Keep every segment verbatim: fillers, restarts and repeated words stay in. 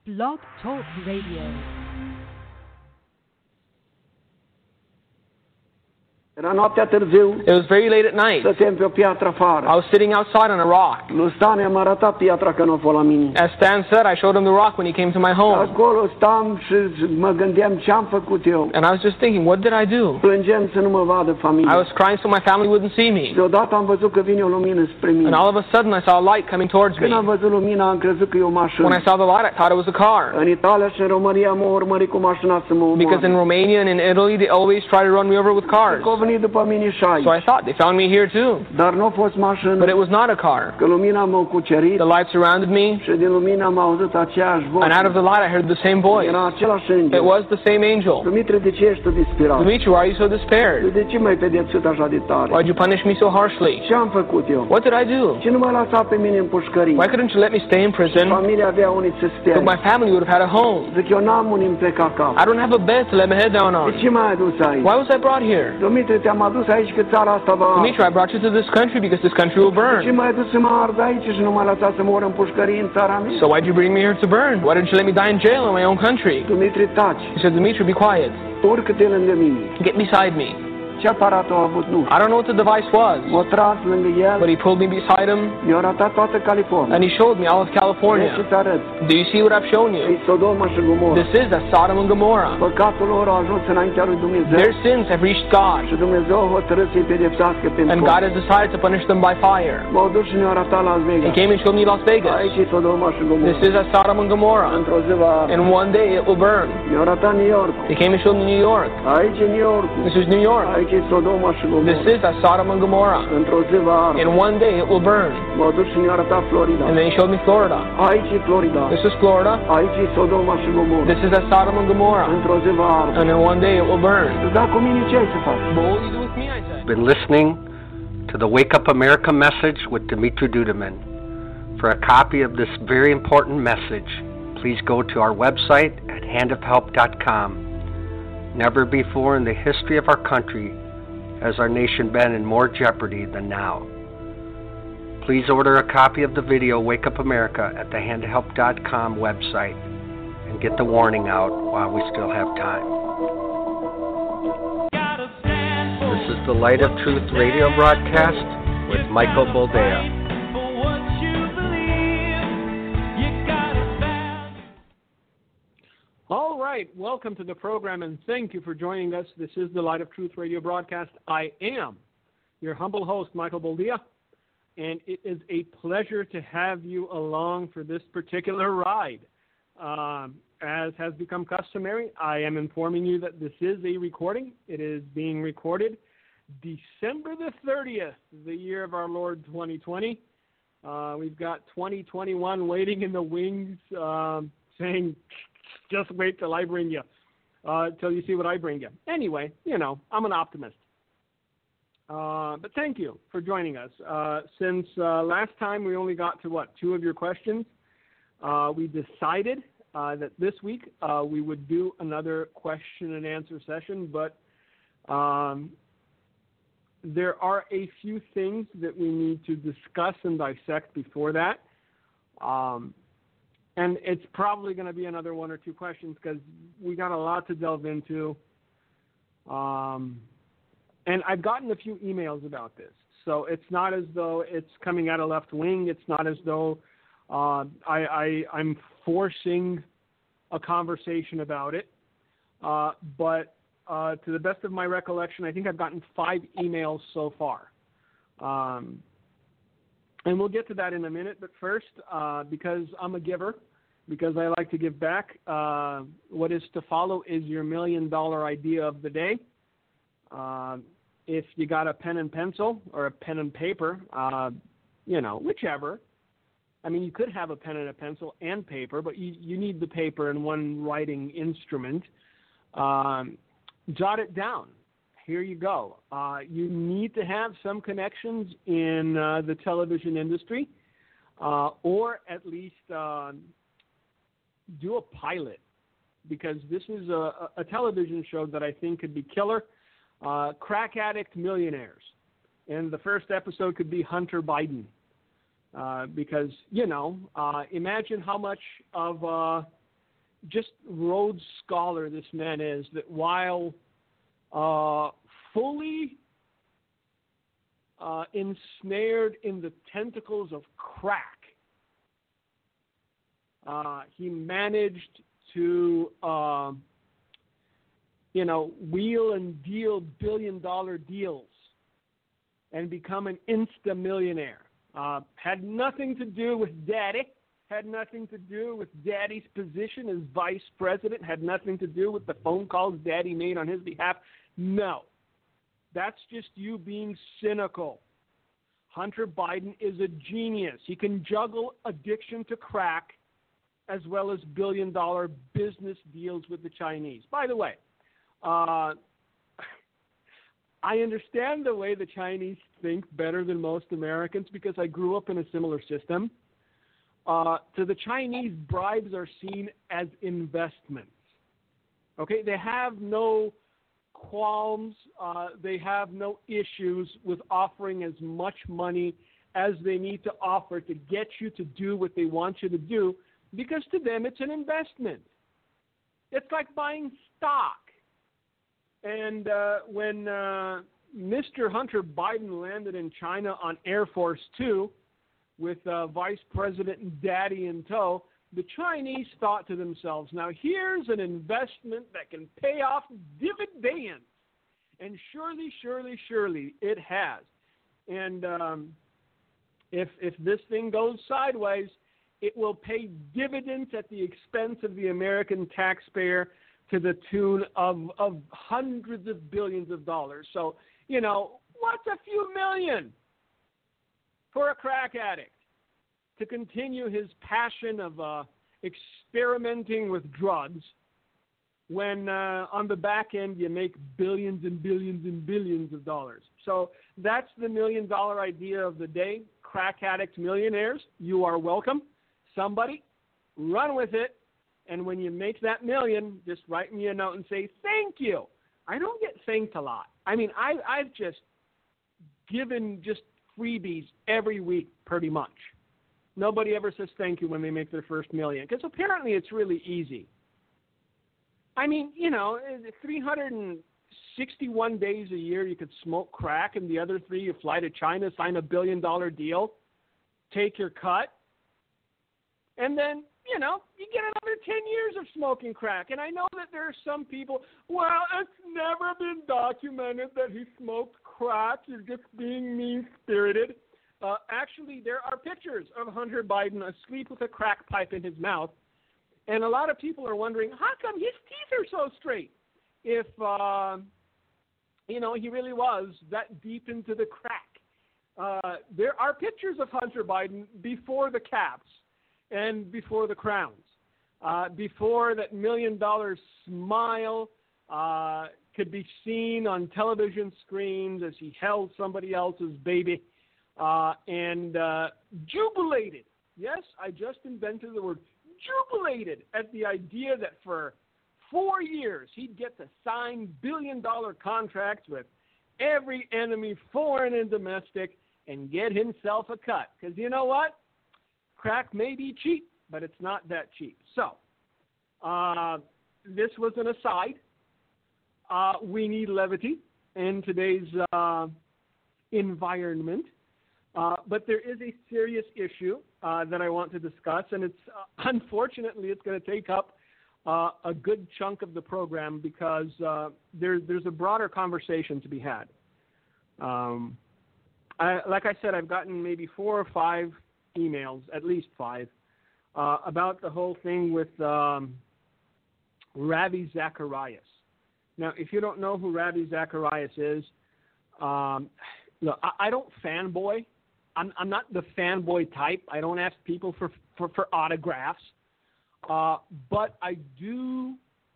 Blog Talk Radio. Era noaptea târziu. It was very late at night. Stăteam pe o piatră afară. I was sitting outside on a rock. Lui Stan i-am arătat piatra că nu a fost la mine. As Stan said, I showed him the rock when he came to my home. Acolo stam și mă gândeam ce am făcut eu. And I was just thinking, what did I do? Plângeam să nu mă vadă familia. I was crying so my family wouldn't see me. Deodată am văzut că vine o lumină spre mine. And all of a sudden I saw a light coming towards me. Când am văzut lumina, am crezut că e o mașină. When I saw the light, I thought it was a car. În Italia și în România m-au urmărit cu mașina să mă omoare. Because in Romania and in Italy, they always try to run me over with cars. Că au venit după mine și aici. So I thought, they found me here too. Dar nu a fost mașină. But it was not a car. Că lumina m-a cucerit. The light surrounded me. Și din lumină am auzit aceeași voce. And out of the light I heard the same voice. Era același înger. It was the same angel. Dumitru, de ce ești tu disperat? Dimitri, why are you so despaired? De ce m-ai pedepsit așa de tare? Why did you punish me so harshly? Ce am făcut eu? What did I do? Ce nu m-a lăsat pe mine în pușcărie? Why couldn't you let me stay in prison? Familia avea unii să stea. But my family would have had a home. Zic, eu n-am unii îmi pleca cap. I don't have a bed to let my head down De on. ce m-ai adus aici? Why was I brought here? Dumitru, te-am adus aici că țara asta va... Dimitri, I brought you to this country because this country will Ce burn. m-ai adus să mă ard aici și nu m-ai lăsat să mor în pușcărie în țara mea? So why did you bring me here to burn? Why didn't you let me die in jail in my own country? Dumitru, taci. He said, Dimitri, be quiet. Urcă-te lângă mine. Get beside me. Ce aparat a avut? Nu. I don't know what the device was, M-a tras lângă el. but he pulled me beside him Mi-a arătat toată California. and he showed me all of Vrei California. să-ți arăt. Do you see what I've shown E you? Sodoma și Gomorra. This is that Sodom and Gomorrah. Păcatul lor a ajuns înaintea lui Dumnezeu. Their sins have reached God, Și Dumnezeu a hotărât să-i pedepsească pentru and God has decided to punish them by fire. M-au dus și ne-au arătat Las He Vegas. came and showed me Las Vegas. Aici e Sodoma și Gomorra. This is that Sodom and Gomorrah. Într-o zi va arde. And one day it will burn. Mi-au arătat New York. He came and showed me New York. Aici e New York. This is New York. Aici e Sodoma și Gomorra. This is that Sodom and Gomorrah. Într-o zi va arde. And one day it will burn. M-au dus și ne-au arătat Florida. And then he showed me Florida. Aici e Florida. This is Florida. Aici e Sodoma și Gomorra. This is that Sodom and Gomorrah. Într-o zi va arde. And then one day it will burn. Da, cu mine ce ai să faci? But what will you do with me, I said? Been listening to the Wake Up America message with Dimitri Duduman. For a copy of this very important message, please go to our website at hand of help dot com. Never before in the history of our country has our nation been in more jeopardy than now. Please order a copy of the video Wake Up America at the hand of help dot com website and get the warning out while we still have time. This is the Light of Truth radio broadcast with Michael Boldea. All right, welcome to the program and thank you for joining us. This is the Light of Truth radio broadcast. I am your humble host, Michael Boldea, and it is a pleasure to have you along for this particular ride. Um, as has become customary, I am informing you that this is a recording. It is being recorded December the thirtieth, the year of our Lord twenty twenty. Uh, we've got twenty twenty-one waiting in the wings, um, saying, just wait till I bring you, uh, till you see what I bring you. Anyway, you know, I'm an optimist. Uh, but thank you for joining us. Uh, since uh, last time we only got to, what, two of your questions, uh, we decided uh, that this week uh, we would do another question and answer session, but um, there are a few things that we need to discuss and dissect before that. Um, and it's probably going to be another one or two questions because we got a lot to delve into. Um, and I've gotten a few emails about this. So it's not as though it's coming out of left wing. It's not as though uh, I, I, I'm forcing a conversation about it. Uh, but uh, to the best of my recollection, I think I've gotten five emails so far. Um, and we'll get to that in a minute. But first, uh, because I'm a giver, because I like to give back, uh, what is to follow is your million dollar idea of the day. Uh, if you got a pen and pencil or a pen and paper, uh, you know, whichever. I mean, you could have a pen and a pencil and paper, but you, you need the paper and one writing instrument. Um, jot it down. Here you go. Uh, you need to have some connections in uh, the television industry, uh, or at least uh, do a pilot, because this is a, a television show that I think could be killer. Uh, crack addict millionaires. And the first episode could be Hunter Biden. Uh, because, you know, uh, imagine how much of uh, just Rhodes Scholar this man is, that while uh, fully uh, ensnared in the tentacles of crack, uh, he managed to, uh, you know, wheel and deal billion-dollar deals and become an insta-millionaire. Uh, had nothing to do with Daddy. Had nothing to do with Daddy's position as vice president. Had nothing to do with the phone calls Daddy made on his behalf. No. That's just you being cynical. Hunter Biden is a genius. He can juggle addiction to crack as well as billion-dollar business deals with the Chinese. By the way, uh, I understand the way the Chinese think better than most Americans because I grew up in a similar system. Uh, to the Chinese, bribes are seen as investments. Okay, they have no qualms. Uh, they have no issues with offering as much money as they need to offer to get you to do what they want you to do, because to them it's an investment. It's like buying stock. And uh, when uh, Mister Hunter Biden landed in China on Air Force Two, with uh, Vice President and Daddy in tow, the Chinese thought to themselves, now here's an investment that can pay off dividends. And surely, surely, surely it has. And um, if, if this thing goes sideways, it will pay dividends at the expense of the American taxpayer to the tune of, of hundreds of billions of dollars. So, you know, what's a few million for a crack addict to continue his passion of uh, experimenting with drugs when uh, on the back end you make billions and billions and billions of dollars? So that's the million dollar idea of the day. Crack addict millionaires, you are welcome. Somebody, run with it. And when you make that million, just write me a note and say, thank you. I don't get thanked a lot. I mean, I, I've just given just freebies every week pretty much. Nobody ever says thank you when they make their first million, because apparently it's really easy. I mean, you know, three hundred sixty-one days a year you could smoke crack, and the other three you fly to China, sign a billion-dollar deal, take your cut, and then, you know, you get another ten years of smoking crack. And I know that there are some people, well, it's never been documented that he smoked crack. You're just being mean-spirited. Uh, actually, there are pictures of Hunter Biden asleep with a crack pipe in his mouth. And a lot of people are wondering, how come his teeth are so straight? If, uh, you know, he really was that deep into the crack. Uh, there are pictures of Hunter Biden before the caps and before the crowns, uh, before that million-dollar smile uh, could be seen on television screens as he held somebody else's baby uh, and uh, jubilated. Yes, I just invented the word jubilated at the idea that for four years he'd get to sign billion-dollar contracts with every enemy, foreign and domestic, and get himself a cut. Because you know what? Crack may be cheap, but it's not that cheap. So, uh, this was an aside. Uh, we need levity in today's uh, environment. Uh, but there is a serious issue uh, that I want to discuss, and it's uh, unfortunately it's going to take up uh, a good chunk of the program because uh, there, there's a broader conversation to be had. Um, I, like I said, I've gotten maybe four or five emails, at least five, uh, about the whole thing with um, Ravi Zacharias. Now, if you don't know who Ravi Zacharias is, um, look, I, I don't fanboy. I'm, I'm not the fanboy type. I don't ask people for, for, for autographs. Uh, but I do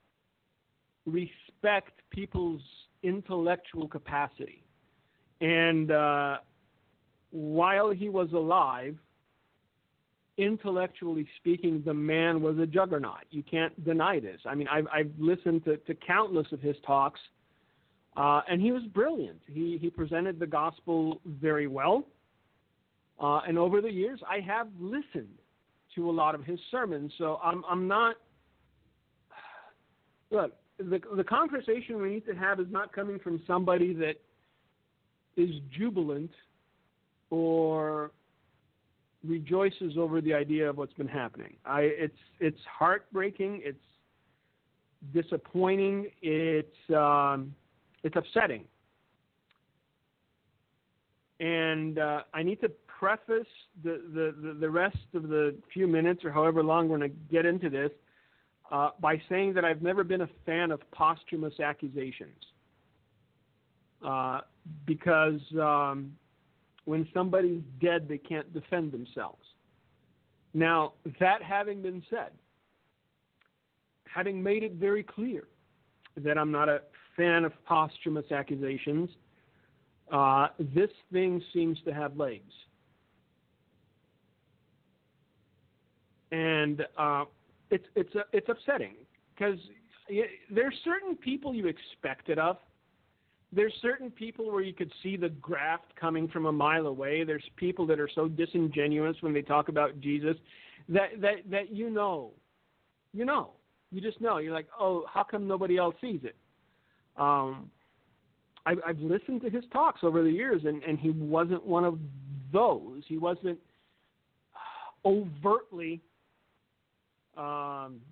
respect people's intellectual capacity. And uh, while he was alive, intellectually speaking, the man was a juggernaut. You can't deny this. I mean, I've, I've listened to, to countless of his talks, uh, and he was brilliant. He, he presented the gospel very well. Uh, and over the years, I have listened to a lot of his sermons. So I'm, I'm not look, the the conversation we need to have is not coming from somebody that is jubilant or rejoices over the idea of what's been happening. I, it's it's heartbreaking. It's disappointing. It's um, it's upsetting. And uh, I need to preface the, the, the rest of the few minutes or however long we're going to get into this uh, by saying that I've never been a fan of posthumous accusations. Uh, because um, when somebody's dead, they can't defend themselves. Now, that having been said, having made it very clear that I'm not a fan of posthumous accusations, uh, this thing seems to have legs. And uh, it's it's uh, it's upsetting because there's certain people you expect it of. There's certain people where you could see the graft coming from a mile away. There's people that are so disingenuous when they talk about Jesus that that, that you know, you know, you just know. You're like, oh, how come nobody else sees it? Um, I've, I've listened to his talks over the years, and, and he wasn't one of those. He wasn't overtly um,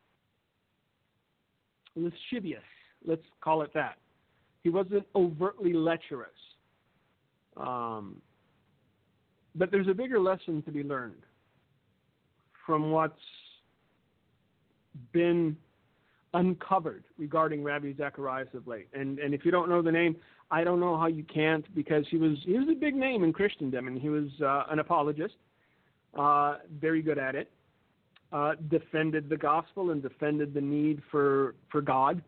lascivious, let's call it that. He wasn't overtly lecherous. Um, but there's a bigger lesson to be learned from what's been uncovered regarding Ravi Zacharias of late. And and if you don't know the name, I don't know how you can't, because he was he was a big name in Christendom, and he was uh, an apologist, uh, very good at it, uh, defended the gospel and defended the need for for God.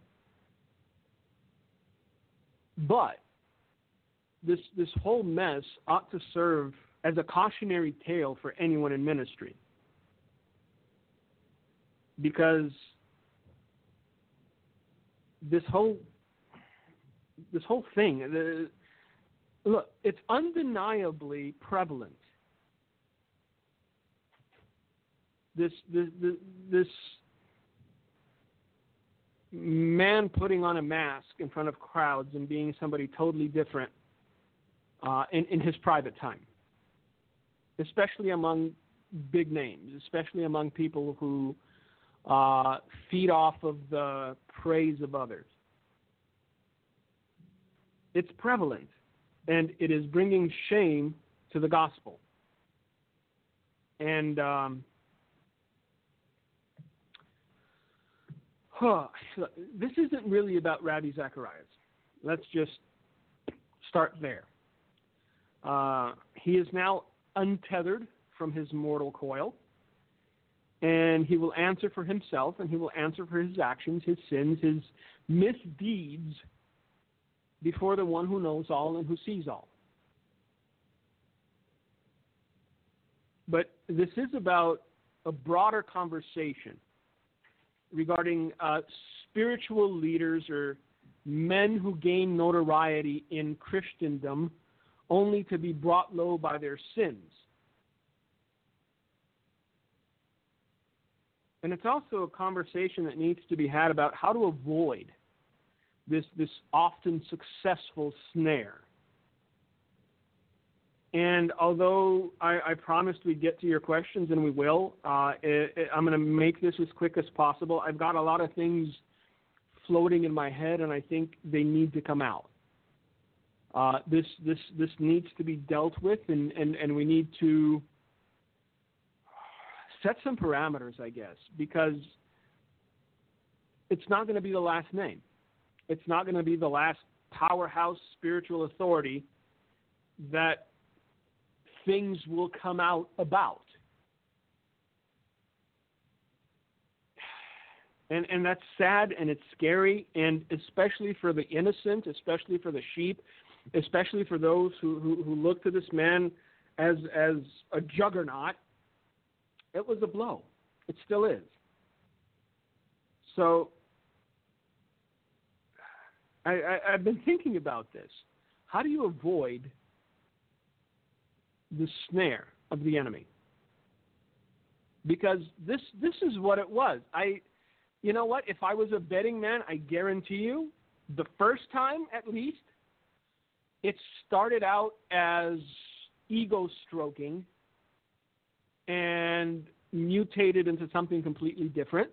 But this this whole mess ought to serve as a cautionary tale for anyone in ministry. Because this whole this whole thing, the, look, it's undeniably prevalent. This this this, this man putting on a mask in front of crowds and being somebody totally different uh, in, in his private time, especially among big names, especially among people who uh, feed off of the praise of others. It's prevalent, and it is bringing shame to the gospel. And um, Huh. This isn't really about Ravi Zacharias. Let's just start there. Uh, he is now untethered from his mortal coil, and he will answer for himself, and he will answer for his actions, his sins, his misdeeds before the one who knows all and who sees all. But this is about a broader conversation regarding uh, spiritual leaders or men who gain notoriety in Christendom only to be brought low by their sins. And it's also a conversation that needs to be had about how to avoid this, this often successful snare. And although I, I promised we'd get to your questions, and we will, uh, it, it, I'm going to make this as quick as possible. I've got a lot of things floating in my head, and I think they need to come out. Uh, this this this needs to be dealt with, and, and, and we need to set some parameters, I guess, because it's not going to be the last name. It's not going to be the last powerhouse spiritual authority that things will come out about. And and that's sad, and it's scary, and especially for the innocent, especially for the sheep, especially for those who, who, who look to this man as as a juggernaut. It was a blow. It still is. So I, I, I've been thinking about this. How do you avoid the snare of the enemy? Because this this is what it was. I you know what? If I was a betting man, I guarantee you, the first time at least, it started out as ego stroking and mutated into something completely different.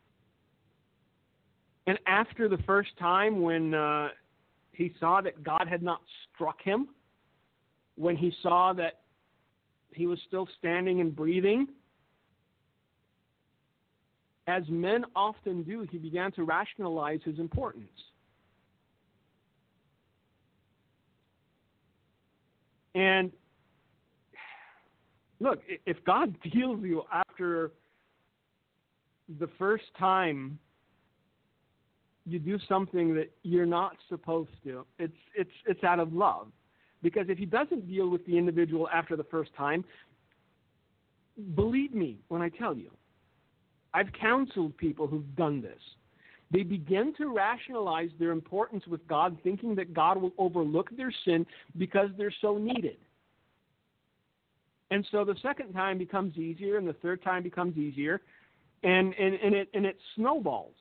And after the first time when uh, he saw that God had not struck him, when he saw that he was still standing and breathing, as men often do, he began to rationalize his importance. And look, if God deals you after the first time you do something that you're not supposed to, it's it's it's out of love. Because if he doesn't deal with the individual after the first time, believe me when I tell you, I've counseled people who've done this. They begin to rationalize their importance with God, thinking that God will overlook their sin because they're so needed. And so the second time becomes easier, and the third time becomes easier, and, and, and, it, and it snowballs.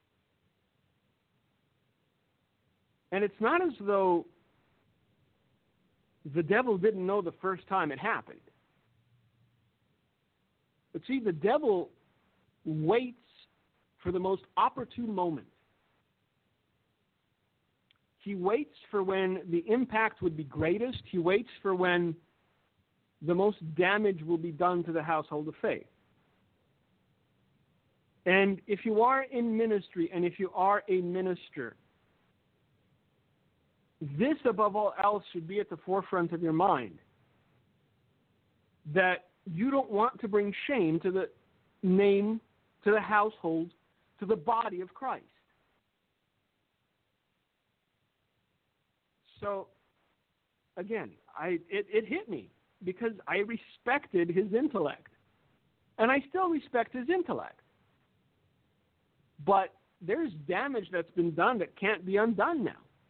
And it's not as though the devil didn't know the first time it happened. But see, the devil waits for the most opportune moment. He waits for when the impact would be greatest. He waits for when the most damage will be done to the household of faith. And if you are in ministry and if you are a minister, this above all else should be at the forefront of your mind. That you don't want to bring shame to the name, to the household, to the body of Christ. So, again, I it, it hit me because I respected his intellect. And I still respect his intellect. But there's damage that's been done that can't be undone now.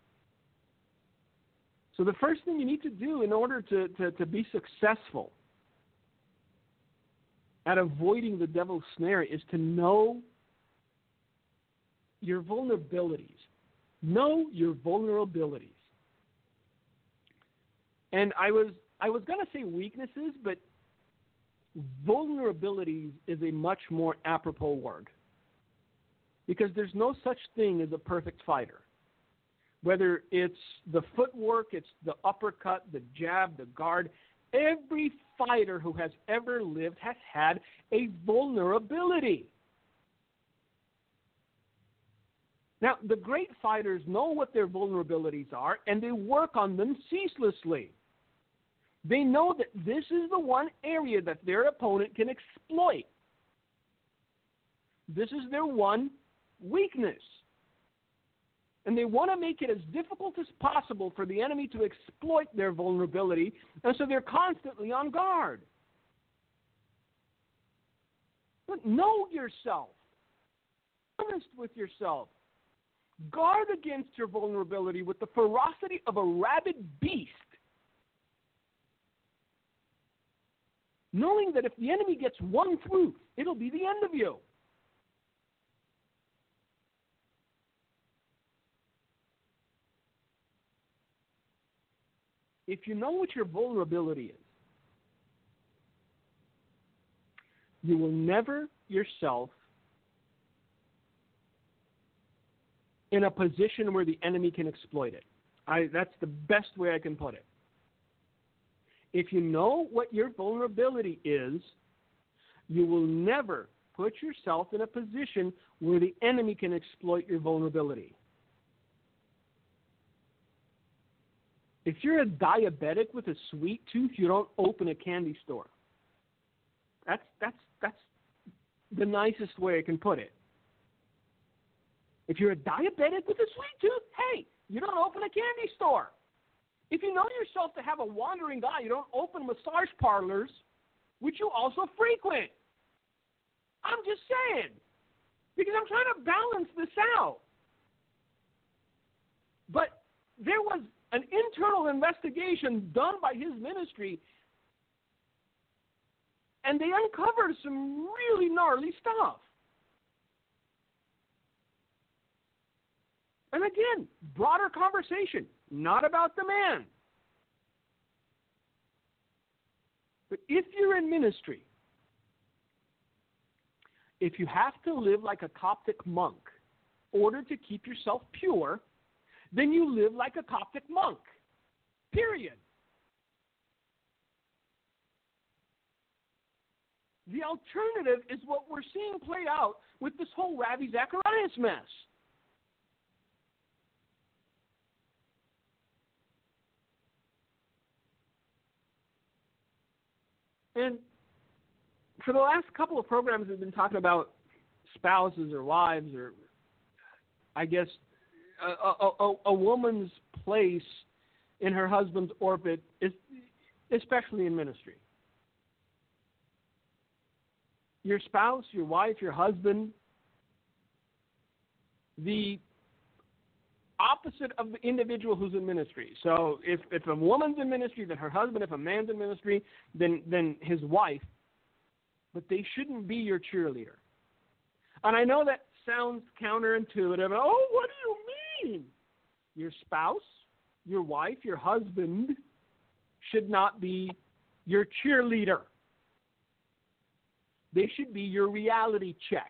So the first thing you need to do in order to, to, to be successful at avoiding the devil's snare is to know your vulnerabilities. Know your vulnerabilities. And I was I was going to say weaknesses, but vulnerabilities is a much more apropos word. Because there's no such thing as a perfect fighter. Whether it's the footwork, it's the uppercut, the jab, the guard, every fighter who has ever lived has had a vulnerability. Now, the great fighters know what their vulnerabilities are, and they work on them ceaselessly. They know that this is the one area that their opponent can exploit. This is their one weakness. And they want to make it as difficult as possible for the enemy to exploit their vulnerability, and so they're constantly on guard. But know yourself. Be honest with yourself. Guard against your vulnerability with the ferocity of a rabid beast. Knowing that if the enemy gets one swoop, it'll be the end of you. If you know what your vulnerability is, you will never yourself in a position where the enemy can exploit it. I, that's the best way I can put it. If you know what your vulnerability is, you will never put yourself in a position where the enemy can exploit your vulnerability. If you're a diabetic with a sweet tooth, you don't open a candy store. That's that's that's the nicest way I can put it. If you're a diabetic with a sweet tooth, hey, you don't open a candy store. If you know yourself to have a wandering eye, you don't open massage parlors, which you also frequent. I'm just saying, because I'm trying to balance this out. But there was an internal investigation done by his ministry, and they uncovered some really gnarly stuff. And again, broader conversation, not about the man. But if you're in ministry, if you have to live like a Coptic monk in order to keep yourself pure, then you live like a Coptic monk. Period. The alternative is what we're seeing played out with this whole Ravi Zacharias mess. And for the last couple of programs, we've been talking about spouses or wives or, I guess, a, a, a, a woman's place in her husband's orbit, especially in ministry. Your spouse, your wife, your husband, the opposite of the individual who's in ministry. So if, if a woman's in ministry, then her husband. If a man's in ministry, then, then his wife. But they shouldn't be your cheerleader. And I know that sounds counterintuitive. Oh, what do you mean? Your spouse, your wife, your husband should not be your cheerleader. They should be your reality check.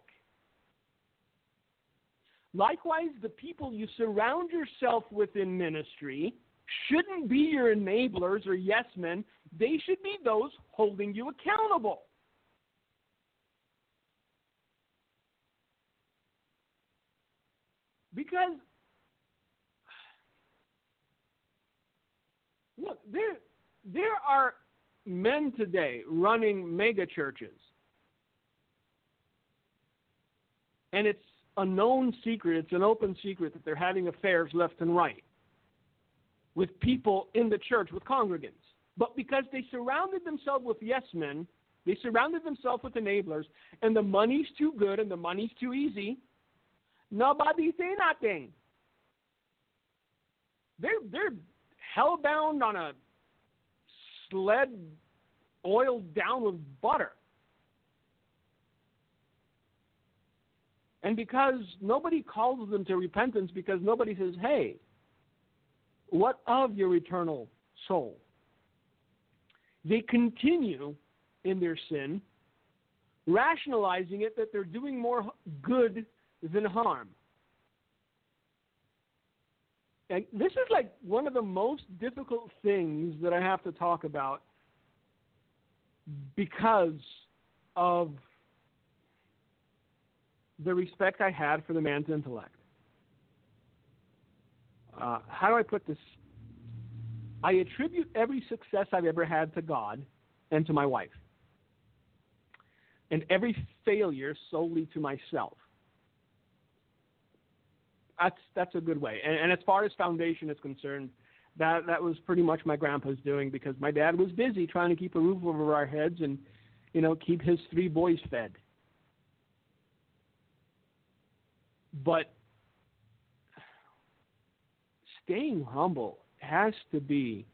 Likewise, the people you surround yourself with in ministry shouldn't be your enablers or yes men. They should be those holding you accountable. Because, look, there, there are men today running mega churches. And it's a known secret, it's an open secret that they're having affairs left and right with people in the church, with congregants. But because they surrounded themselves with yes men, they surrounded themselves with enablers, and the money's too good and the money's too easy, nobody say nothing. They're, they're hell-bound on a sled oiled down with butter. And because nobody calls them to repentance, because nobody says, hey, what of your eternal soul? They continue in their sin, rationalizing it that they're doing more good than harm. And this is like one of the most difficult things that I have to talk about because of the respect I had for the man's intellect. Uh, how do I put this? I attribute every success I've ever had to God and to my wife, and every failure solely to myself. That's that's a good way. And, and as far as foundation is concerned, that that was pretty much my grandpa's doing, because my dad was busy trying to keep a roof over our heads and, you know, keep his three boys fed. But staying humble has to be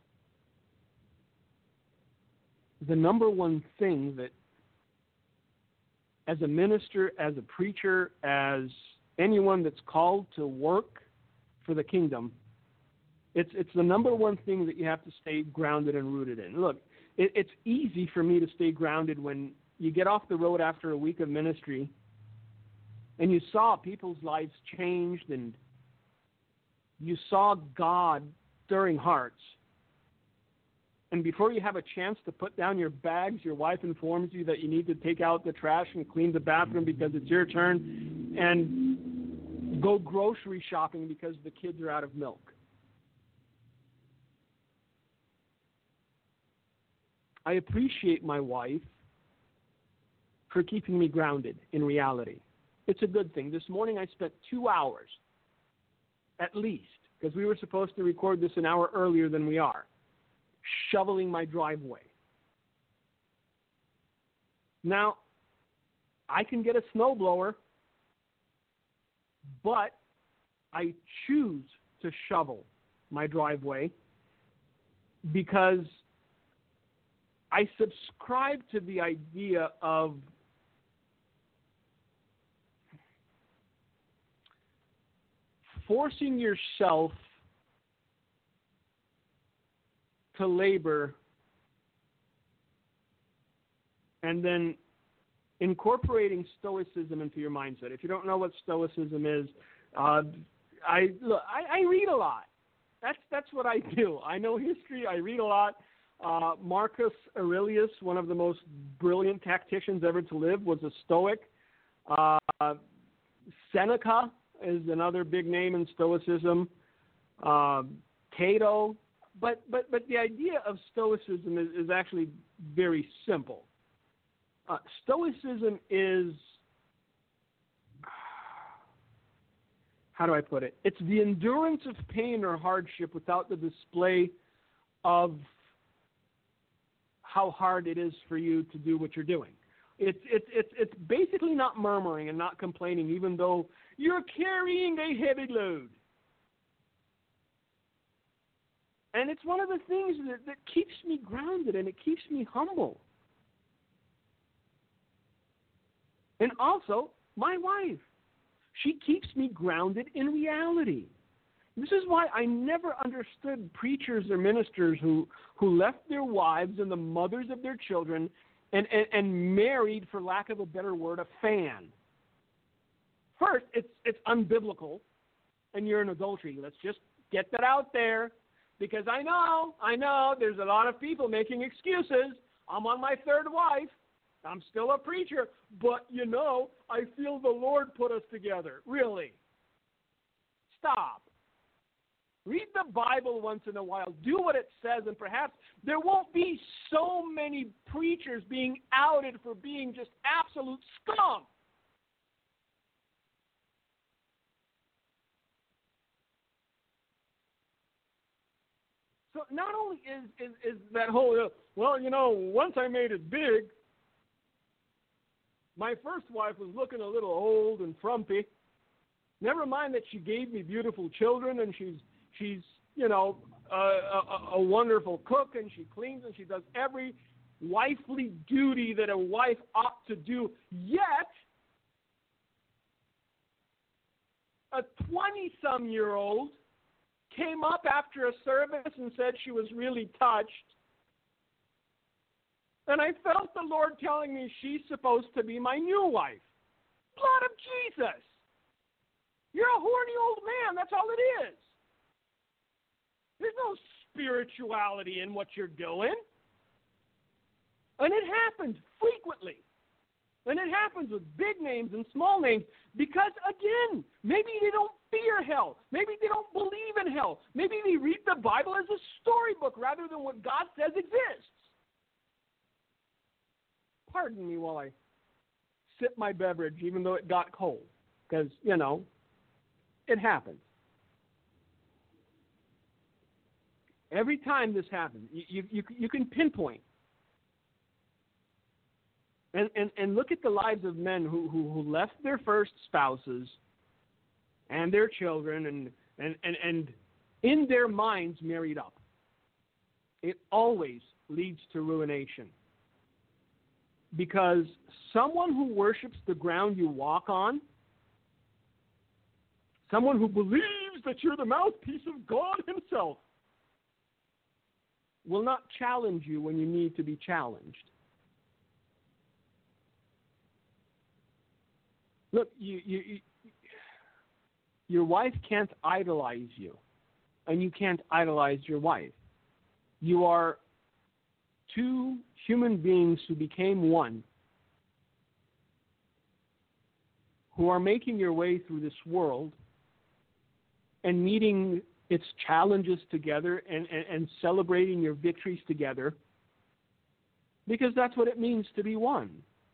the number one thing that, as a minister, as a preacher, as anyone that's called to work for the kingdom, it's it's the number one thing that you have to stay grounded and rooted in. Look, it, it's easy for me to stay grounded when you get off the road after a week of ministry and you saw people's lives changed, and you saw God stirring hearts. And before you have a chance to put down your bags, your wife informs you that you need to take out the trash and clean the bathroom because it's your turn, and go grocery shopping because the kids are out of milk. I appreciate my wife for keeping me grounded in reality. It's a good thing. This morning I spent two hours, at least, because we were supposed to record this an hour earlier than we are, shoveling my driveway. Now, I can get a snowblower, but I choose to shovel my driveway because I subscribe to the idea of forcing yourself to labor and then incorporating Stoicism into your mindset. If you don't know what Stoicism is, uh, I, look, I I read a lot. That's that's what I do. I know history. I read a lot. Uh, Marcus Aurelius, one of the most brilliant tacticians ever to live, was a Stoic. Uh, Seneca is another big name in Stoicism. Uh, Cato. But but but the idea of Stoicism is, is actually very simple. Uh, Stoicism is, how do I put it? It's the endurance of pain or hardship without the display of how hard it is for you to do what you're doing. It's it's it's it's basically not murmuring and not complaining, even though you're carrying a heavy load. And it's one of the things that, that keeps me grounded and it keeps me humble. And also, my wife, she keeps me grounded in reality. This is why I never understood preachers or ministers who, who left their wives and the mothers of their children and, and, and married, for lack of a better word, a fan. First, it's, it's unbiblical, and you're in adultery. Let's just get that out there, because I know, I know there's a lot of people making excuses. I'm on my third wife. I'm still a preacher, but, you know, I feel the Lord put us together. Really? Stop. Read the Bible once in a while. Do what it says, and perhaps there won't be so many preachers being outed for being just absolute scum. So not only is, is, is that whole, uh, well, you know, once I made it big, my first wife was looking a little old and frumpy. Never mind that she gave me beautiful children, and she's, she's you know, a, a, a wonderful cook, and she cleans, and she does every wifely duty that a wife ought to do. Yet, a twenty-some-year-old came up after a service and said she was really touched. And I felt the Lord telling me she's supposed to be my new wife. Blood of Jesus. You're a horny old man. That's all it is. There's no spirituality in what you're doing. And it happens frequently. And it happens with big names and small names because, again, maybe they don't fear hell. Maybe they don't believe in hell. Maybe they read the Bible as a storybook rather than what God says exists. Pardon me while I sip my beverage, even though it got cold, because, you know, it happens. Every time this happens, you, you, you, you can pinpoint. And, and, and look at the lives of men who, who, who left their first spouses and their children and, and, and, and in their minds married up. It always leads to ruination. Because someone who worships the ground you walk on, someone who believes that you're the mouthpiece of God himself, will not challenge you when you need to be challenged. Look, you, you, you, your wife can't idolize you, and you can't idolize your wife. You are two human beings who became one, who are making your way through this world and meeting its challenges together and, and, and celebrating your victories together, because that's what it means to be one.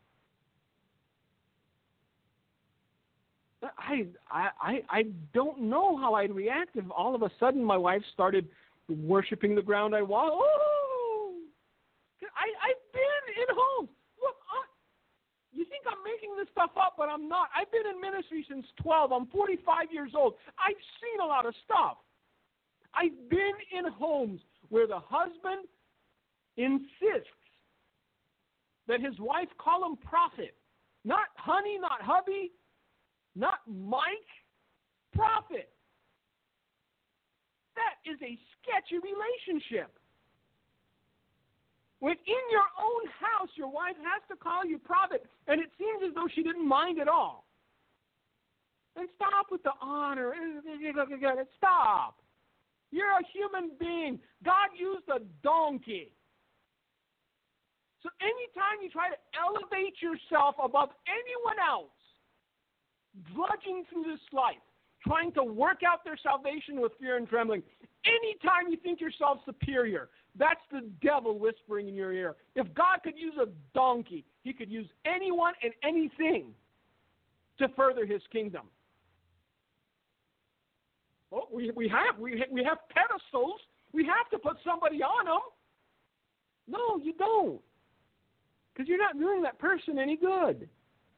I, I, I don't know how I'd react if all of a sudden my wife started worshiping the ground I walk. Oh, I, I've been in homes. Look, I, you think I'm making this stuff up, but I'm not. I've been in ministry since twelve. I'm forty-five years old. I've seen a lot of stuff. I've been in homes where the husband insists that his wife call him prophet. Not honey, not hubby, not Mike, prophet. is a sketchy relationship. When in your own house, your wife has to call you private, and it seems as though she didn't mind at all. And stop with the honor. Stop. You're a human being. God used a donkey. So anytime you try to elevate yourself above anyone else, drudging through this life, trying to work out their salvation with fear and trembling, anytime you think yourself superior, that's the devil whispering in your ear. If God could use a donkey, he could use anyone and anything to further his kingdom. Well, we, we have we, we have pedestals. We have to put somebody on them. No, you don't. Because you're not doing that person any good.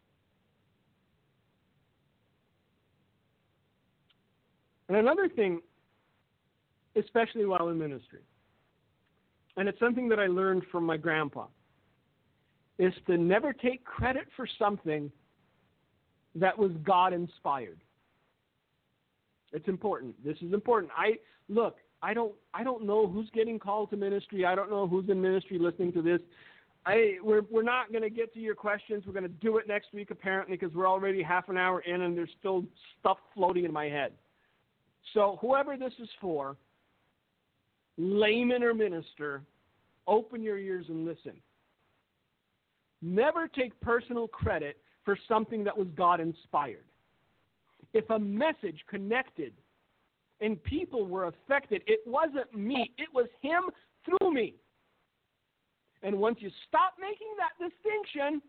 And another thing, especially while in ministry, and it's something that I learned from my grandpa, is to never take credit for something that was God-inspired. It's important. This is important. I look, I don't I don't know who's getting called to ministry. I don't know who's in ministry listening to this. I we're we're not going to get to your questions. We're going to do it next week apparently because we're already half an hour in and there's still stuff floating in my head. So whoever this is for, layman or minister, open your ears and listen. Never take personal credit for something that was God-inspired. If a message connected and people were affected, it wasn't me. It was him through me. And once you stop making that distinction,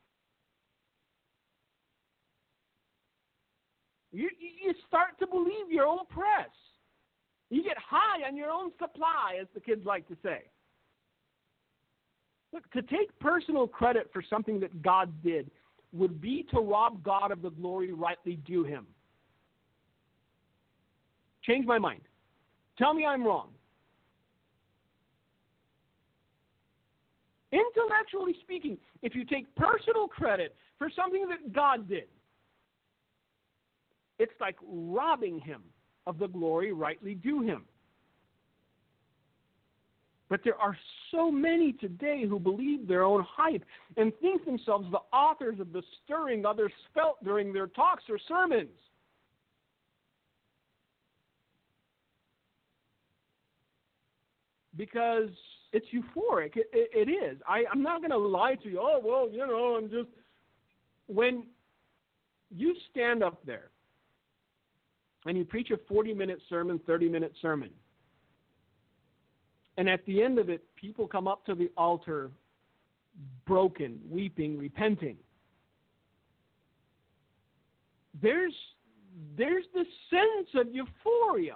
you, you start to believe your own press. You get high on your own supply, as the kids like to say. Look, to take personal credit for something that God did would be to rob God of the glory rightly due him. Change my mind. Tell me I'm wrong. Intellectually speaking, if you take personal credit for something that God did, it's like robbing him of the glory rightly due him. But there are so many today who believe their own hype and think themselves the authors of the stirring others felt during their talks or sermons. Because it's euphoric. It, it, it is. I, I'm not going to lie to you. Oh, well, you know, I'm just... When you stand up there and you preach a forty-minute sermon, thirty-minute sermon, and at the end of it, people come up to the altar broken, weeping, repenting, there's, there's this sense of euphoria.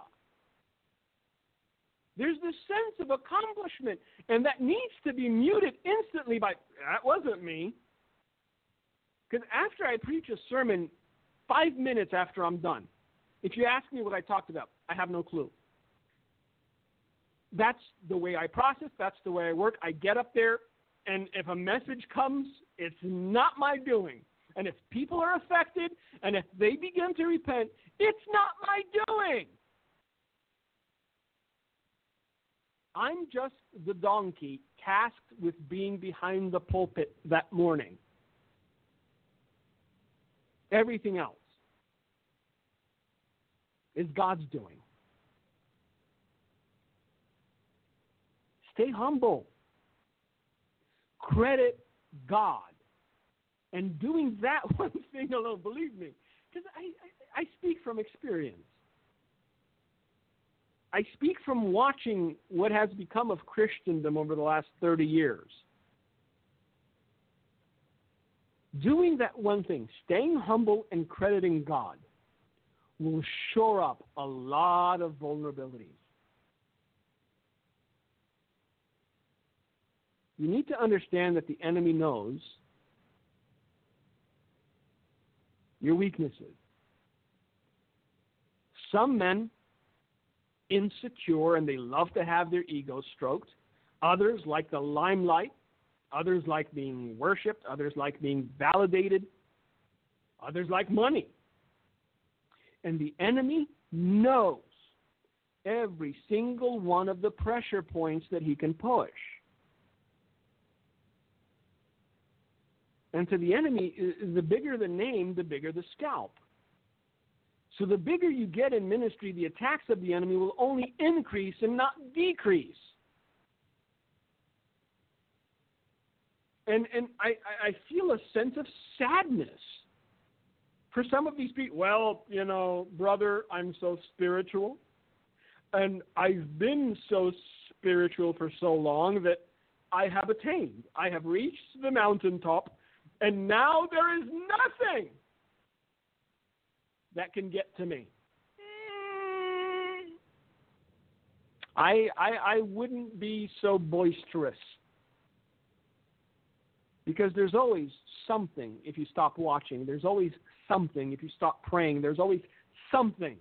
There's this sense of accomplishment, and that needs to be muted instantly by, that wasn't me. Because after I preach a sermon, five minutes after I'm done, if you ask me what I talked about, I have no clue. That's the way I process. That's the way I work. I get up there, and if a message comes, it's not my doing. And if people are affected, and if they begin to repent, it's not my doing. I'm just the donkey tasked with being behind the pulpit that morning. Everything else is God's doing. Stay humble. Credit God. And doing that one thing alone, believe me, because I, I, I speak from experience. I speak from watching what has become of Christendom over the last thirty years. Doing that one thing, staying humble and crediting God, will shore up a lot of vulnerabilities. You need to understand that the enemy knows your weaknesses. Some men, insecure, and they love to have their ego stroked. Others like the limelight. Others like being worshipped. Others like being validated. Others like money. And the enemy knows every single one of the pressure points that he can push. And to the enemy, the bigger the name, the bigger the scalp. So the bigger you get in ministry, the attacks of the enemy will only increase and not decrease. And and I, I feel a sense of sadness for some of these people. Well, you know, brother, I'm so spiritual, and I've been so spiritual for so long that I have attained. I have reached the mountaintop, and now there is nothing that can get to me. I, I, I wouldn't be so boisterous, because there's always something if you stop watching. There's always something if you stop praying. There's always something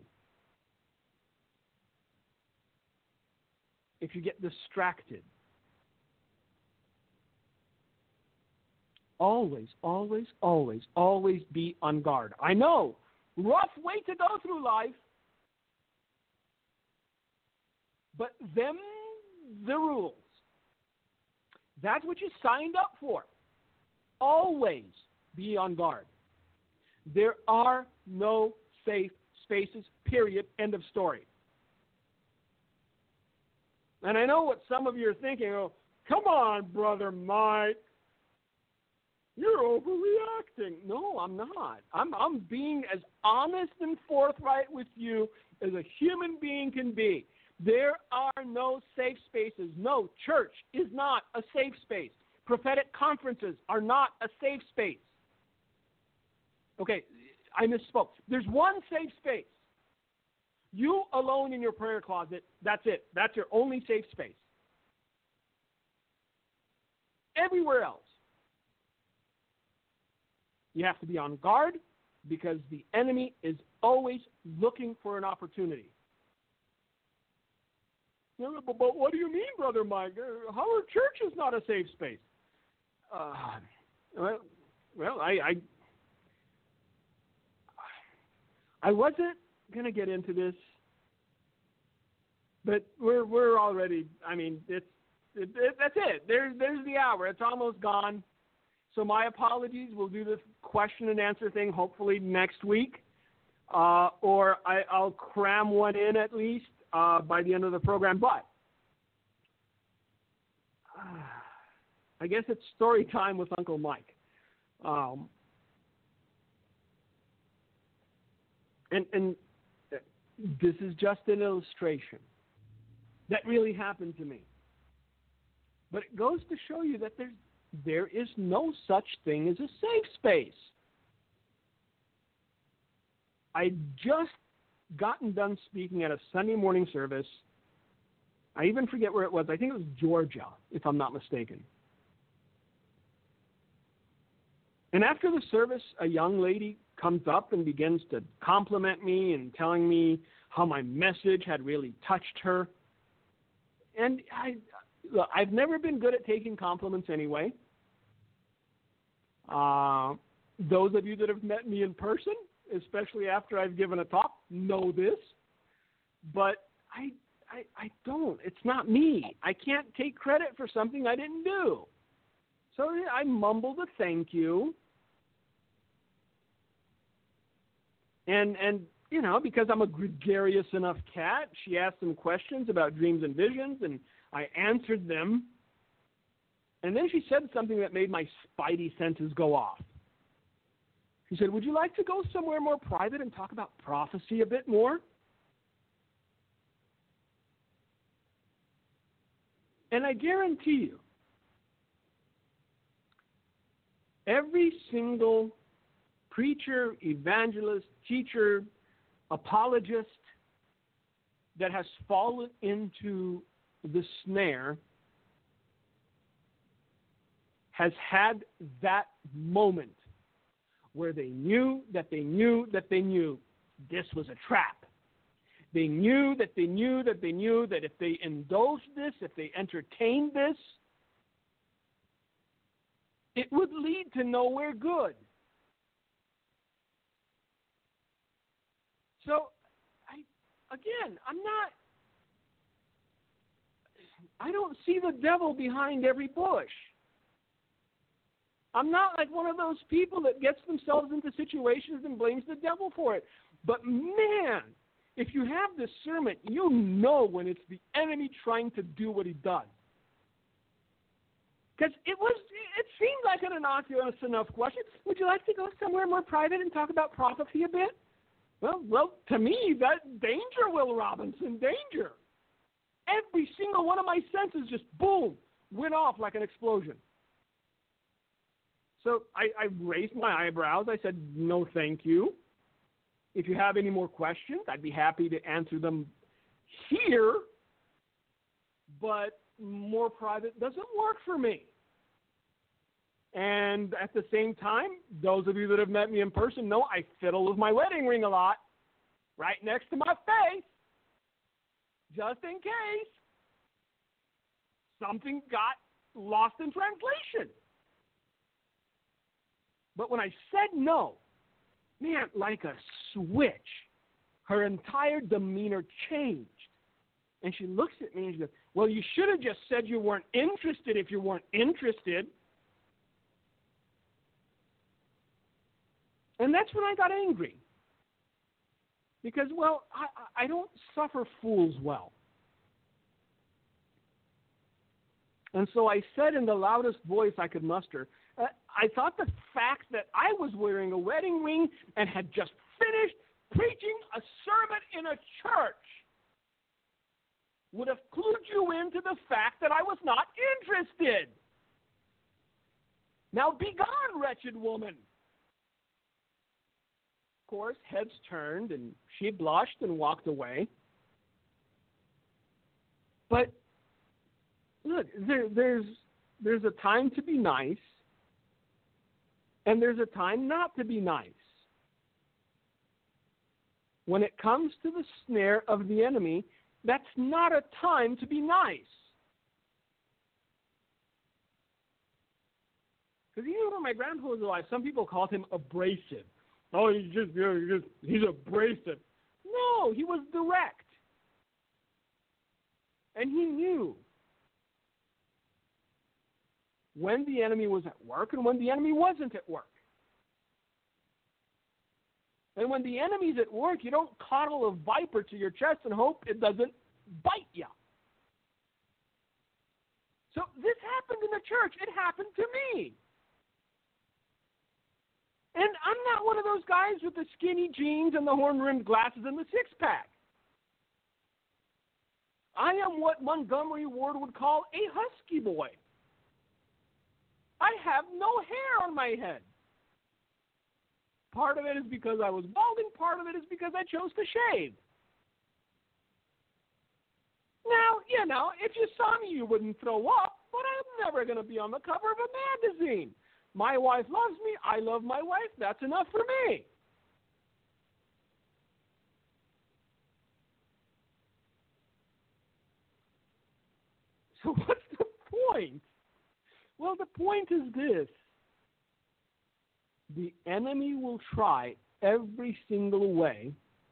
if you get distracted. Always, always, always, always be on guard. I know, rough way to go through life, but them the rules. That's what you signed up for. Always be on guard. There are no safe spaces, period, end of story. And I know what some of you are thinking. Oh, come on, Brother Mike. You're overreacting. No, I'm not. I'm, I'm being as honest and forthright with you as a human being can be. There are no safe spaces. No, church is not a safe space. Prophetic conferences are not a safe space. Okay, I misspoke. There's one safe space. You alone in your prayer closet, that's it. That's your only safe space. Everywhere else, you have to be on guard, because the enemy is always looking for an opportunity. But, but what do you mean, Brother Mike? Howard Church is not a safe space. Uh, well, well, I, I, I wasn't gonna get into this, but we're we're already. I mean, it's it, it, that's it. There's there's the hour. It's almost gone. So my apologies. We'll do this question and answer thing hopefully next week, uh, or I, I'll cram one in at least uh, by the end of the program. But uh, I guess it's story time with Uncle Mike. Um, and, and this is just an illustration that really happened to me. But it goes to show you that there's, there is no such thing as a safe space. I'd just gotten done speaking at a Sunday morning service. I even forget where it was. I think it was Georgia, if I'm not mistaken. And after the service, a young lady comes up and begins to compliment me and telling me how my message had really touched her. And I, look, I've never been good at taking compliments anyway. Uh, those of you that have met me in person, especially after I've given a talk, know this. But I, I, I don't. It's not me. I can't take credit for something I didn't do. So I mumbled a thank you. And, and you know, because I'm a gregarious enough cat, she asked some questions about dreams and visions, and I answered them. And then she said something that made my spidey senses go off. She said, would you like to go somewhere more private and talk about prophecy a bit more? And I guarantee you, every single preacher, evangelist, teacher, apologist that has fallen into the snare has had that moment where they knew that they knew that they knew this was a trap. They knew that they knew that they knew that if they indulged this, if they entertained this, it would lead to nowhere good. So, I, again, I'm not I don't see the devil behind every bush. I'm not like one of those people that gets themselves into situations and blames the devil for it. But man, if you have discernment, you know when it's the enemy trying to do what he does. Because it was, it seemed like an innocuous enough question. Would you like to go somewhere more private and talk about prophecy a bit? Well, well, to me, that danger, Will Robinson, danger. Every single one of my senses just, boom, went off like an explosion. So I, I raised my eyebrows. I said, no, thank you. If you have any more questions, I'd be happy to answer them here, but more private doesn't work for me. And at the same time, those of you that have met me in person know I fiddle with my wedding ring a lot, right next to my face, just in case something got lost in translation. But when I said no, man, like a switch, her entire demeanor changed. And she looks at me and she goes, well, you should have just said you weren't interested if you weren't interested. And that's when I got angry. Because, well, I, I don't suffer fools well. And so I said in the loudest voice I could muster, uh, I thought the fact that I was wearing a wedding ring and had just finished preaching a sermon in a church would have clued you into the fact that I was not interested. Now be gone, wretched woman. Of course, heads turned, and she blushed and walked away. But look, there, there's there's a time to be nice, and there's a time not to be nice. When it comes to the snare of the enemy, that's not a time to be nice. Because even when my grandpa was alive, some people called him abrasive. Oh, he's just, you know, he's, just he's abrasive. No, he was direct. And he knew when the enemy was at work and when the enemy wasn't at work. And when the enemy's at work, you don't coddle a viper to your chest and hope it doesn't bite you. So this happened in the church. It happened to me. And I'm not one of those guys with the skinny jeans and the horn-rimmed glasses and the six-pack. I am what Montgomery Ward would call a husky boy. I have no hair on my head. Part of it is because I was balding. Part of it is because I chose to shave. Now, you know, if you saw me, you wouldn't throw up, but I'm never going to be on the cover of a magazine. My wife loves me. I love my wife. That's enough for me. So what's the point? Well, the point is this. The enemy will try every single way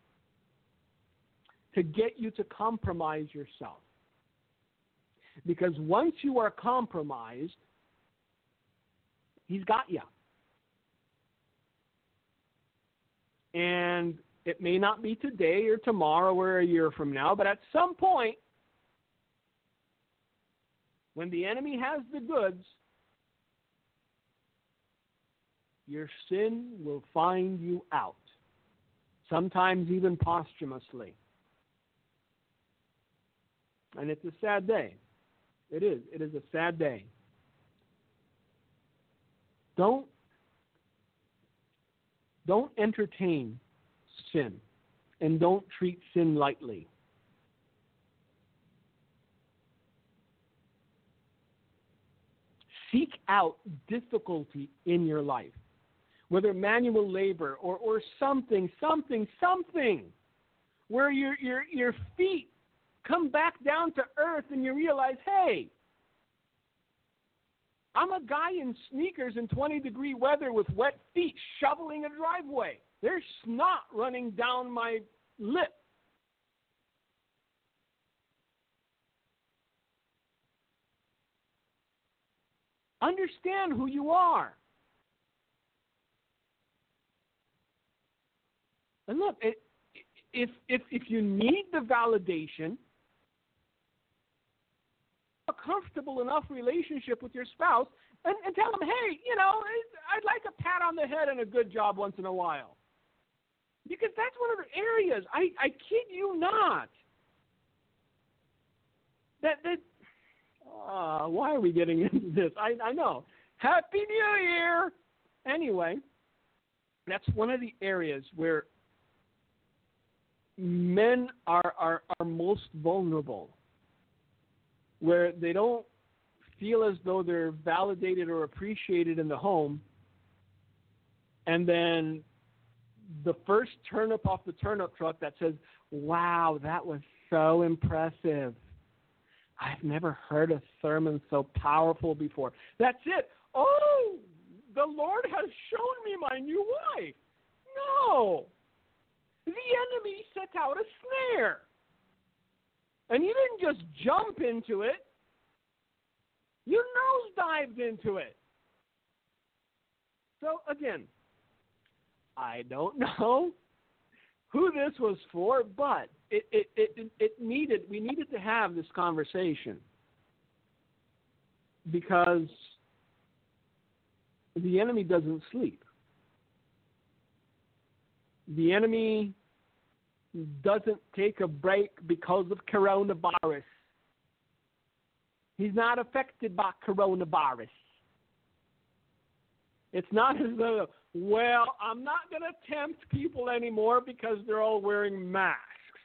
to get you to compromise yourself. Because once you are compromised, he's got you. And it may not be today or tomorrow or a year from now, but at some point, when the enemy has the goods, your sin will find you out, sometimes even posthumously. And it's a sad day. It is. It is a sad day. Don't, don't entertain sin, and don't treat sin lightly. Seek out difficulty in your life, whether manual labor or, or something, something, something, where your, your, your feet come back down to earth and you realize, hey, I'm a guy in sneakers in twenty degree weather with wet feet shoveling a driveway. There's snot running down my lip. Understand who you are. And look, it, if if if you need the validation, a comfortable enough relationship with your spouse, and, and tell them, hey, you know, I'd like a pat on the head and a good job once in a while. Because that's one of the areas, I, I kid you not, that, that uh, why are we getting into this? I, I know. Happy New Year! Anyway, that's one of the areas where men are, are, are most vulnerable, where they don't feel as though they're validated or appreciated in the home, and then the first turnip off the turnip truck that says, wow, that was so impressive. I've never heard a sermon so powerful before. That's it. Oh, the Lord has shown me my new wife. No. The enemy set out a snare. And you didn't just jump into it. You nosedived into it. So, again, I don't know who this was for, but it, it, it, it needed, we needed to have this conversation because the enemy doesn't sleep. The enemy doesn't take a break because of coronavirus. He's not affected by coronavirus. It's not as though, well, I'm not going to tempt people anymore because they're all wearing masks.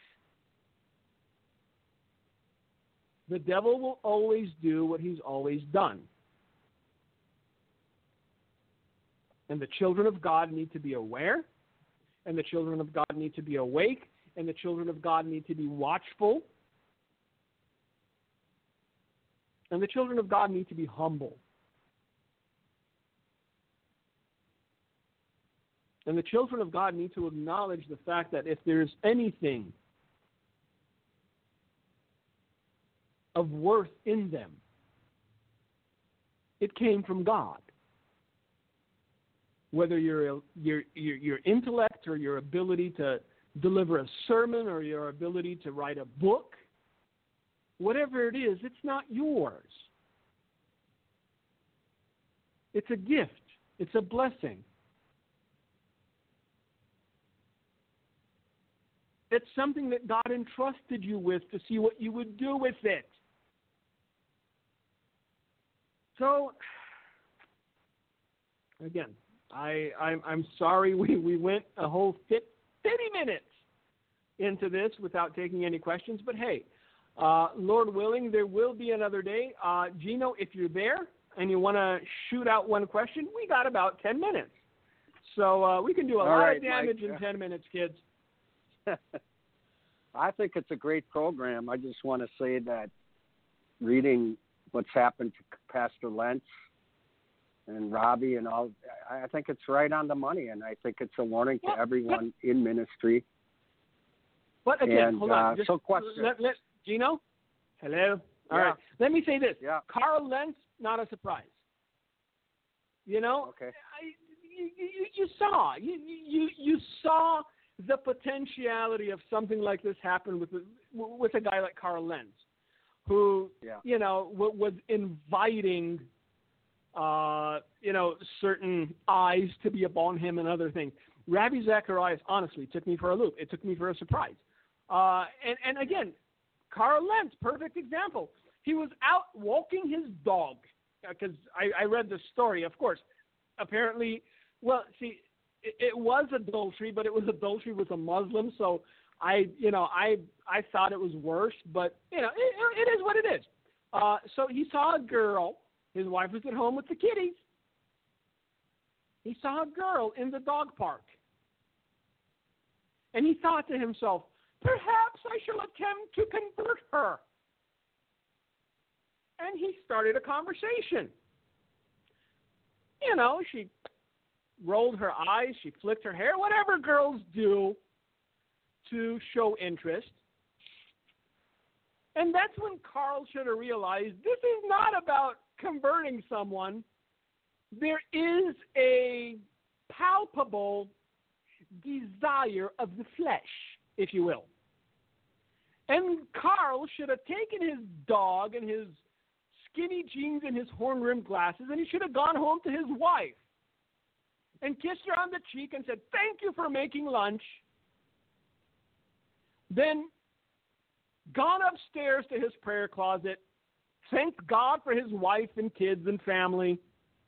The devil will always do what he's always done. And the children of God need to be aware, and the children of God need to be awake, and the children of God need to be watchful, and the children of God need to be humble. And the children of God need to acknowledge the fact that if there's anything of worth in them, it came from God. Whether your, your, your, your intellect or your ability to deliver a sermon or your ability to write a book, whatever it is, it's not yours. It's a gift. It's a blessing. It's something that God entrusted you with to see what you would do with it. So, again, I, I'm, I'm sorry we, we went a whole fifty minutes into this without taking any questions, but hey, uh, Lord willing, there will be another day. Uh, Gino, if you're there and you want to shoot out one question, we got about ten minutes. So uh, we can do a All lot right, of damage Mike. in ten minutes, kids. I think it's a great program. I just want to say that reading what's happened to Pastor Lentz and Robbie and all, I think it's right on the money, and I think it's a warning to everyone in ministry. But again, and, hold on. Uh, Just so question. Let, let, Gino? Hello? All Yeah. right. Let me say this. Yeah. Carl Lentz, not a surprise. You know? Okay. I, you, you, you saw. You, you, you saw the potentiality of something like this happen with, with a guy like Carl Lentz, who, Yeah. you know, w- was inviting, uh, you know, certain eyes to be upon him and other things. Ravi Zacharias, honestly, took me for a loop. It took me for a surprise. Uh, and, and again, Carl Lentz, perfect example. He was out walking his dog, because I, I read the story, of course. Apparently, well, see, it, it was adultery, but it was adultery with a Muslim, so I, you know, I I thought it was worse, but, you know, it, it is what it is. Uh, so he saw a girl. His wife was at home with the kitties. He saw a girl in the dog park. And he thought to himself, perhaps I shall attempt to convert her. And he started a conversation. You know, she rolled her eyes, she flicked her hair, whatever girls do to show interest. And that's when Carl should have realized this is not about converting someone. There is a palpable desire of the flesh, if you will. And Carl should have taken his dog and his skinny jeans and his horn-rimmed glasses, and he should have gone home to his wife and kissed her on the cheek and said, "Thank you for making lunch." Then gone upstairs to his prayer closet, thanked God for his wife and kids and family,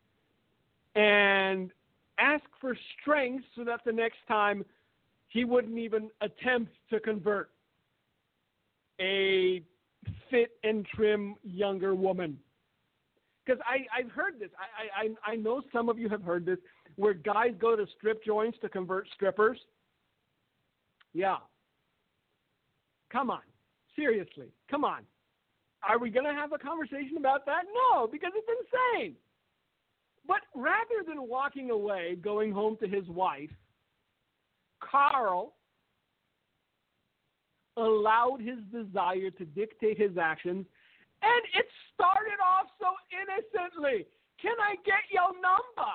and asked for strength so that the next time he wouldn't even attempt to convert a fit and trim younger woman. Because I've heard this. I, I, I know some of you have heard this, where guys go to strip joints to convert strippers. Yeah. Come on. Seriously. Come on. Are we going to have a conversation about that? No, because it's insane. But rather than walking away, going home to his wife, Carl allowed his desire to dictate his actions, and it started off so innocently. Can I get your number?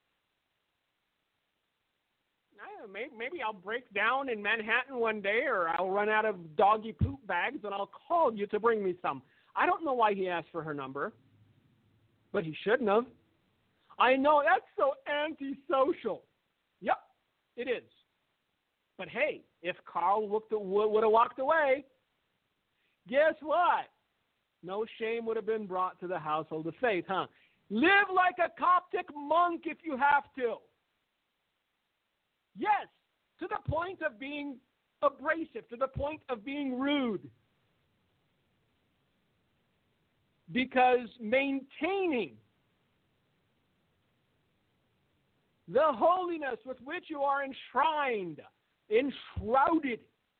Maybe I'll break down in Manhattan one day, or I'll run out of doggy poop bags, and I'll call you to bring me some. I don't know why he asked for her number, but he shouldn't have. I know, that's so antisocial. Yep, it is. But hey, if Carl looked at, would have walked away, guess what? No shame would have been brought to the household of faith, huh? Live like a Coptic monk if you have to. Yes, to the point of being abrasive, to the point of being rude. Because maintaining the holiness with which you are enshrined, enshrouded,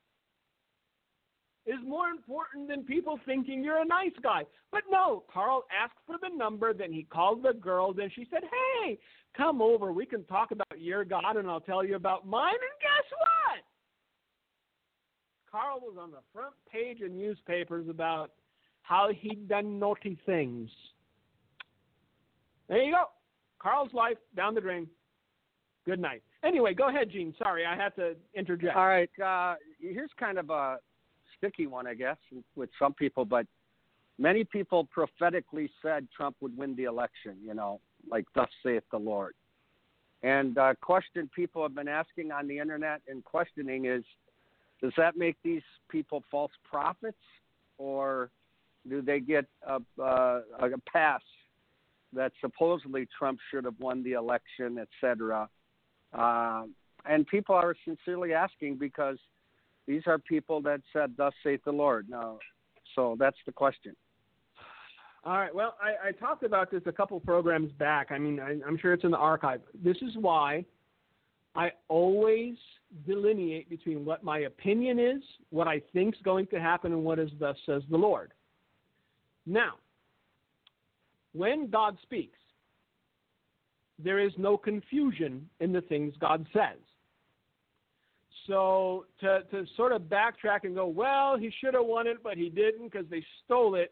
is more important than people thinking you're a nice guy. But no, Carl asked for the number, then he called the girl, then she said, "Hey, come over, we can talk about your God and I'll tell you about mine." And guess what? Carl was on the front page of newspapers about how he'd done naughty things. There you go. Carl's life down the drain. Good night. Anyway, go ahead, Gene. Sorry, I had to interject. All right. Uh, here's kind of a sticky one, I guess, with some people, but many people prophetically said Trump would win the election, you know, like thus saith the Lord. And uh, question people have been asking on the internet and questioning is, does that make these people false prophets, or do they get a, uh, a pass that supposedly Trump should have won the election, et cetera? Uh, and people are sincerely asking because these are people that said, thus saith the Lord. Now, so that's the question. All right. Well, I, I talked about this a couple programs back. I mean, I, I'm sure it's in the archive. This is why I always delineate between what my opinion is, what I think is going to happen, and what is thus says the Lord. Now, when God speaks, there is no confusion in the things God says. So to, to sort of backtrack and go, well, he should have won it, but he didn't because they stole it,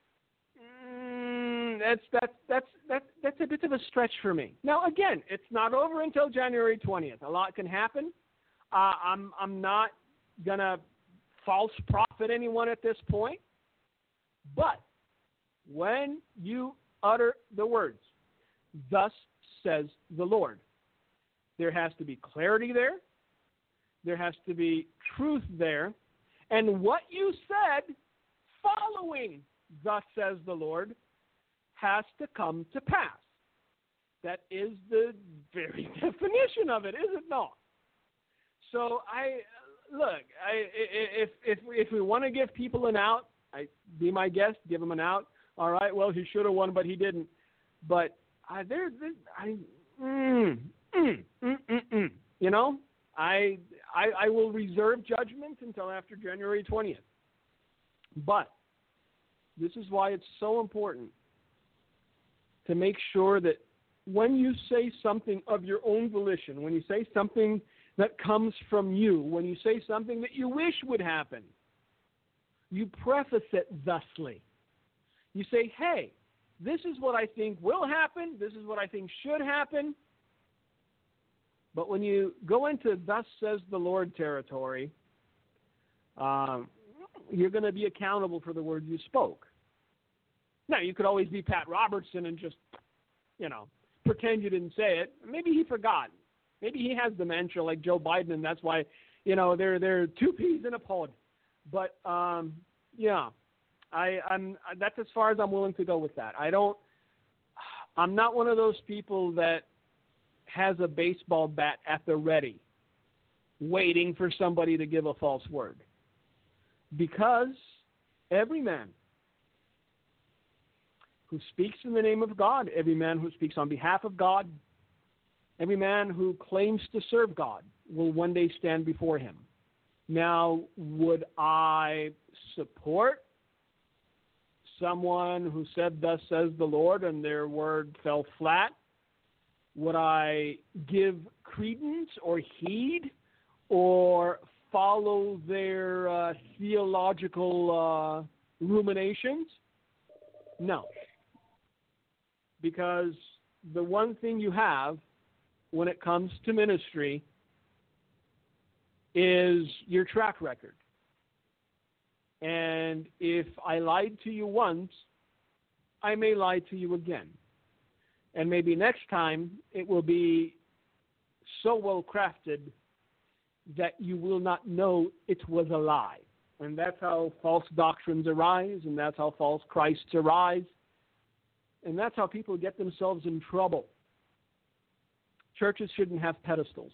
mm, that's, that's, that's, that's, that's a bit of a stretch for me. Now, again, it's not over until January twentieth. A lot can happen. Uh, I'm, I'm not going to false prophet anyone at this point. But when you utter the words, thus says the Lord, there has to be clarity there. There has to be truth there. And what you said following thus says the Lord has to come to pass. That is the very definition of it, is it not? So I look, I, if if if we want to give people an out, I be my guest, give them an out. All right, well, he should have won, but he didn't. But I, there, there I, mm, mm, mm, mm, mm, you know, I, I I will reserve judgment until after January twentieth. But this is why it's so important to make sure that when you say something of your own volition, when you say something that comes from you, when you say something that you wish would happen, You preface it thusly. You say, hey, this is what I think will happen. This is what I think should happen. But when you go into thus says the Lord territory, um, you're going to be accountable for the words you spoke. Now, you could always be Pat Robertson and just, you know, pretend you didn't say it. Maybe he forgot. Maybe he has dementia like Joe Biden, and that's why, you know, they're, they're two peas in a pod. But, um, yeah, I, I'm, that's as far as I'm willing to go with that. I don't, I'm not one of those people that has a baseball bat at the ready, waiting for somebody to give a false word. Because every man who speaks in the name of God, every man who speaks on behalf of God, every man who claims to serve God will one day stand before him. Now, would I support someone who said, thus says the Lord, and their word fell flat? Would I give credence or heed or follow their uh, theological uh, ruminations? No. Because the one thing you have when it comes to ministry is your track record. And if I lied to you once, I may lie to you again. And maybe next time it will be so well crafted that you will not know it was a lie. And that's how false doctrines arise, and that's how false Christs arise, and that's how people get themselves in trouble. Churches shouldn't have pedestals.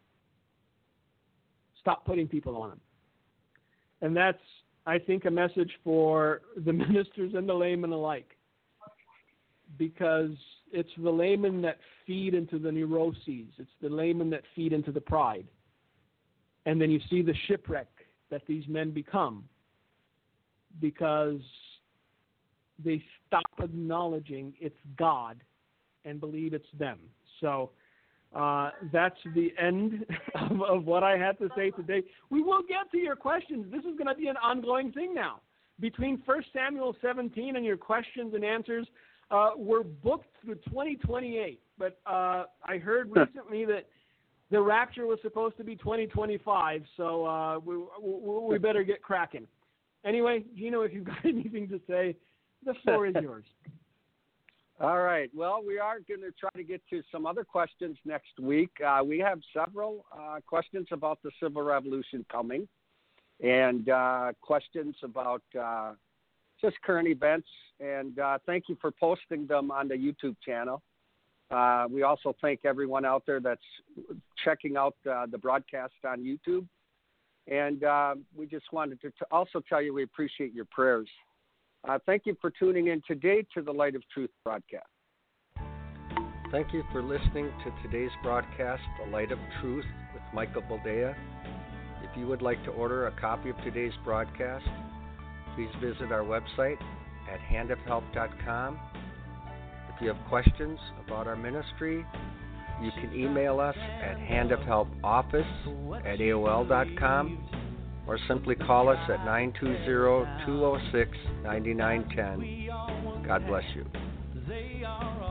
Stop putting people on them. And that's, I think, a message for the ministers and the laymen alike. Because it's the laymen that feed into the neuroses. It's the laymen that feed into the pride. And then you see the shipwreck that these men become because they stop acknowledging it's God and believe it's them. So uh, that's the end of, of what I had to say today. We will get to your questions. This is going to be an ongoing thing now. Between First Samuel seventeen and your questions and answers, uh, we're booked through twenty twenty-eight. But uh, I heard recently that the rapture was supposed to be twenty twenty-five, so uh, we, we, we better get cracking. Anyway, Gino, if you've got anything to say, the floor is yours. All right. Well, we are going to try to get to some other questions next week. Uh, we have several uh, questions about the Civil Revolution coming and uh, questions about uh, just current events. And uh, thank you for posting them on the YouTube channel. Uh, we also thank everyone out there that's checking out uh, the broadcast on YouTube. And uh, we just wanted to t- also tell you we appreciate your prayers. Uh, thank you for tuning in today to the Light of Truth broadcast. Thank you for listening to today's broadcast, The Light of Truth with Michael Boldea. If you would like to order a copy of today's broadcast, please visit our website at hand of help dot com. If you have questions about our ministry, you can email us at handofhelpoffice at A O L dot com or simply call us at nine two zero, two zero six, nine nine one zero. God bless you.